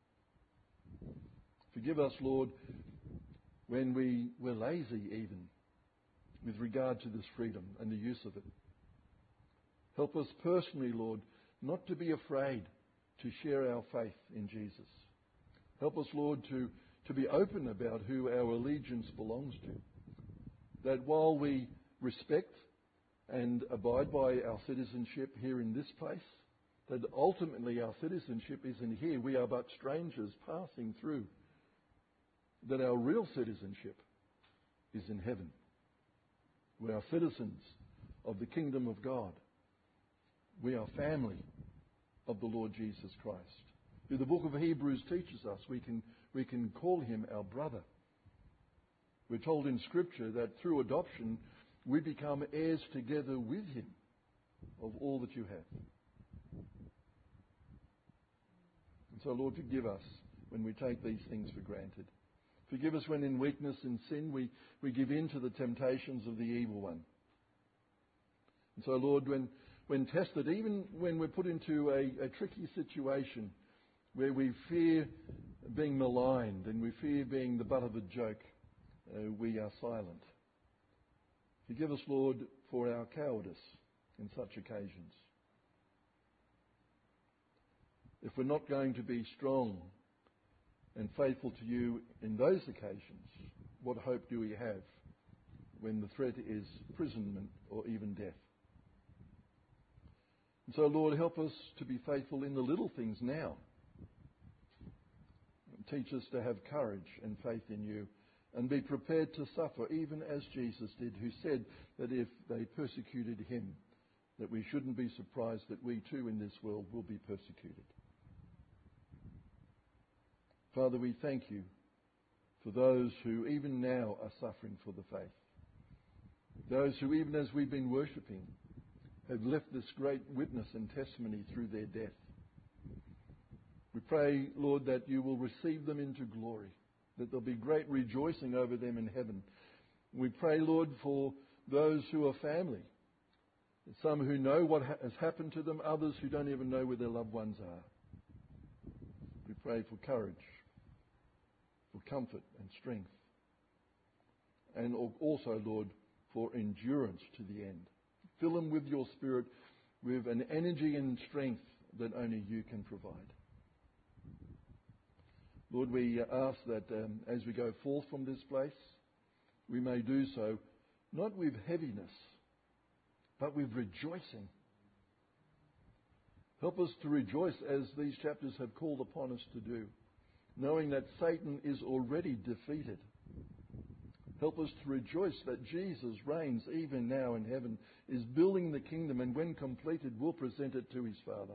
Forgive us, Lord, when we were lazy even with regard to this freedom and the use of it. Help us personally, Lord, not to be afraid to share our faith in Jesus. Help us, Lord, to to be open about who our allegiance belongs to. That while we respect and abide by our citizenship here in this place, that ultimately our citizenship isn't here. We are but strangers passing through. That our real citizenship is in heaven. We are citizens of the kingdom of God. We are family of the Lord Jesus Christ, who the book of Hebrews teaches us we can call him our brother. We're told in Scripture that through adoption we become heirs together with him of all that you have. And so, Lord, forgive us when we take these things for granted. Forgive us when in weakness and sin we give in to the temptations of the evil one. And so, Lord, when tested, even when we're put into a tricky situation where we fear being maligned and we fear being the butt of a joke, we are silent. Forgive us, Lord, for our cowardice in such occasions. If we're not going to be strong and faithful to you in those occasions, what hope do we have when the threat is imprisonment or even death? And so, Lord, help us to be faithful in the little things now. Teach us to have courage and faith in you and be prepared to suffer, even as Jesus did, who said that if they persecuted him, that we shouldn't be surprised that we too in this world will be persecuted. Father, we thank you for those who even now are suffering for the faith. Those who, even as we've been worshipping, have left this great witness and testimony through their death. We pray, Lord, that you will receive them into glory, that there'll be great rejoicing over them in heaven. We pray, Lord, for those who are family, some who know what has happened to them, others who don't even know where their loved ones are. We pray for courage, for comfort and strength, and also, Lord, for endurance to the end. Fill them with your Spirit, with an energy and strength that only you can provide. Lord, we ask that as we go forth from this place, we may do so not with heaviness, but with rejoicing. Help us to rejoice as these chapters have called upon us to do, knowing that Satan is already defeated. Help us to rejoice that Jesus reigns even now in heaven, is building the kingdom, and when completed will present it to his Father.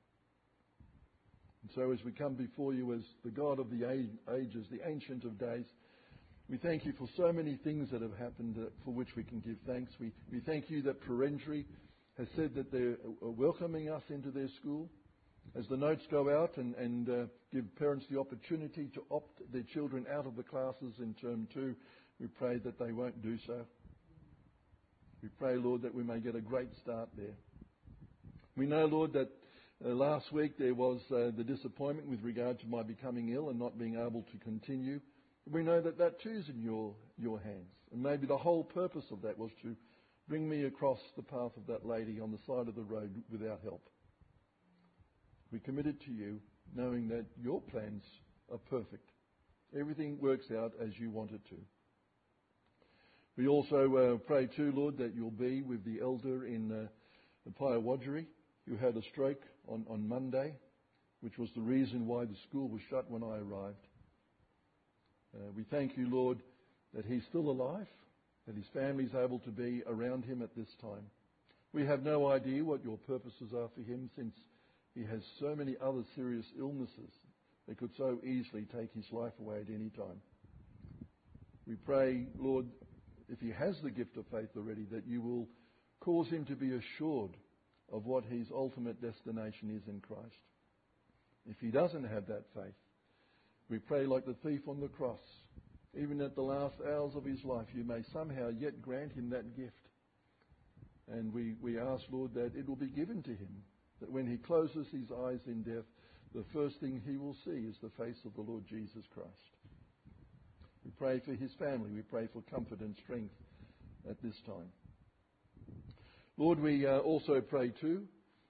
And so as we come before you as the God of the ages, the Ancient of Days, we thank you for so many things that have happened for which we can give thanks. We thank you that Perentry has said that they're welcoming us into their school. As the notes go out and give parents the opportunity to opt their children out of the classes in Term 2, we pray that they won't do so. We pray, Lord, that we may get a great start there. We know, Lord, that last week there was the disappointment with regard to my becoming ill and not being able to continue. We know that that too is in your hands. And maybe the whole purpose of that was to bring me across the path of that lady on the side of the road without help. We commit it to you, knowing that your plans are perfect. Everything works out as you want it to. We also pray too, Lord, that you'll be with the elder in Pyawodgery who had a stroke on Monday, which was the reason why the school was shut when I arrived. We thank you, Lord, that he's still alive, that his family's able to be around him at this time. We have no idea what your purposes are for him, since he has so many other serious illnesses that could so easily take his life away at any time. We pray, Lord, if he has the gift of faith already, that you will cause him to be assured of what his ultimate destination is in Christ. If he doesn't have that faith, we pray like the thief on the cross, even at the last hours of his life, you may somehow yet grant him that gift. And we ask, Lord, that it will be given to him, that when he closes his eyes in death, the first thing he will see is the face of the Lord Jesus Christ. We pray for his family. We pray for comfort and strength at this time. Lord, we also pray too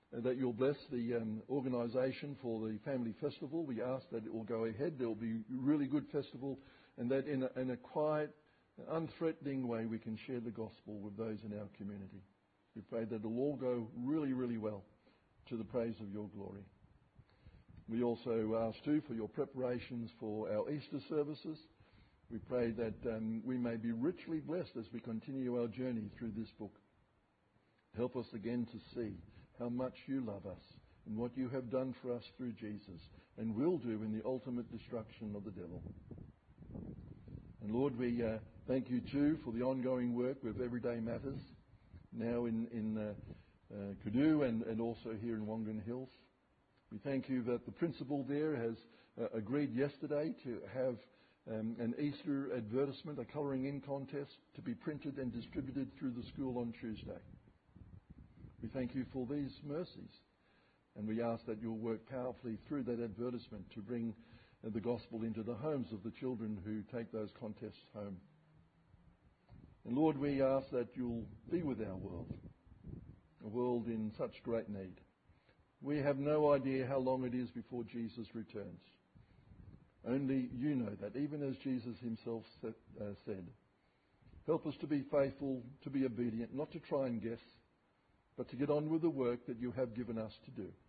that you'll bless the organisation for the family festival. We ask that it will go ahead. There will be a really good festival, and that in a quiet, unthreatening way we can share the gospel with those in our community. We pray that it'll all go really, really well to the praise of your glory. We also ask too for your preparations for our Easter services. We pray that we may be richly blessed as we continue our journey through this book. Help us again to see how much you love us and what you have done for us through Jesus and will do in the ultimate destruction of the devil. And Lord, we thank you too for the ongoing work with Everyday Matters, now in Kudu and also here in Wongan Hills. We thank you that the principal there has agreed yesterday to have an Easter advertisement, a colouring in contest, to be printed and distributed through the school on Tuesday. We thank you for these mercies, and we ask that you'll work powerfully through that advertisement to bring the gospel into the homes of the children who take those contests home. And Lord, we ask that you'll be with our world, a world in such great need. We have no idea how long it is before Jesus returns. Only you know that, even as Jesus himself said. Help us to be faithful, to be obedient, not to try and guess, but to get on with the work that you have given us to do.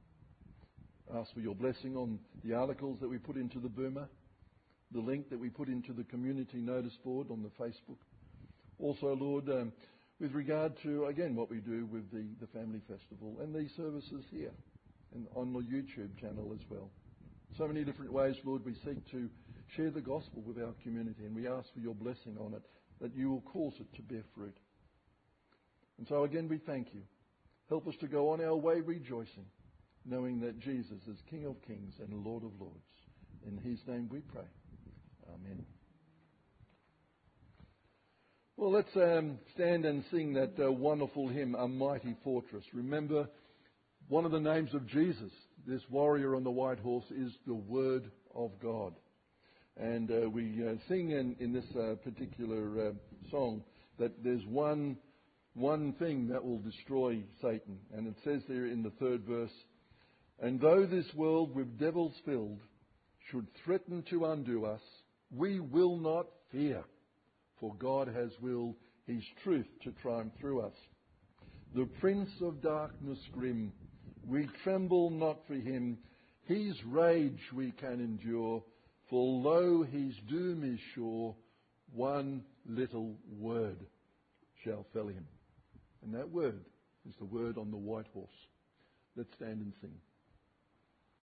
Ask for your blessing on the articles that we put into the Burma, the link that we put into the community notice board on the Facebook. Also, Lord, with regard to, again, what we do with the Family Festival and these services here and on the YouTube channel as well. So many different ways, Lord, we seek to share the gospel with our community, and we ask for your blessing on it, that you will cause it to bear fruit. And so again, we thank you. Help us to go on our way rejoicing, knowing that Jesus is King of Kings and Lord of Lords. In his name we pray. Amen. Well, let's stand and sing that wonderful hymn, A Mighty Fortress. Remember, one of the names of Jesus, this warrior on the white horse, is the Word of God. And we sing in this particular song that there's one thing that will destroy Satan. And it says there in the 3rd verse, and though this world with devils filled should threaten to undo us, we will not fear, for God has willed his truth to triumph through us. The prince of darkness grim, we tremble not for him. His rage we can endure, for lo, his doom is sure. One little word shall fell him. And that word is the word on the white horse. Let's stand and sing.